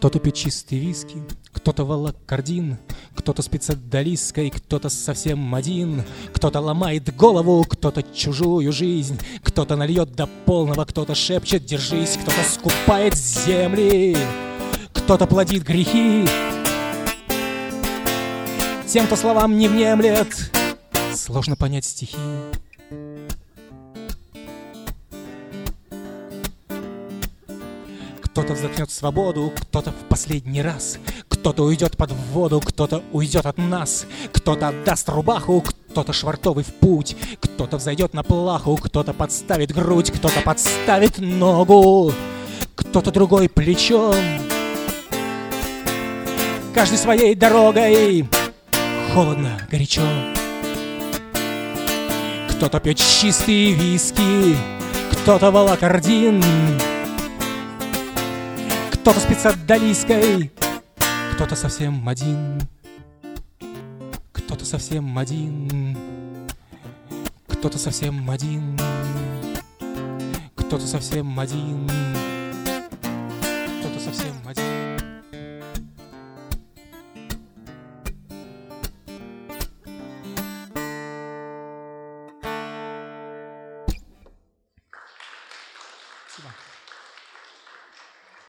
Кто-то пьет чистый виски, кто-то волокордин, кто-то спится долиской, кто-то совсем один, кто-то ломает голову, кто-то чужую жизнь, кто-то нальет до полного, кто-то шепчет «держись», кто-то скупает земли, кто-то плодит грехи. Тем, кто словам не внемлет, сложно понять стихи. Кто-то вздохнет свободу, кто-то в последний раз, кто-то уйдет под воду, кто-то уйдет от нас, кто-то отдаст рубаху, кто-то швартовый в путь, кто-то взойдет на плаху, кто-то подставит грудь, кто-то подставит ногу, кто-то другой плечом. Каждый своей дорогой, холодно, горячо. Кто-то пьет чистые виски, кто-то волокордин, кто-то спится долиской, кто-то совсем один, кто-то совсем один, кто-то совсем один, кто-то совсем один.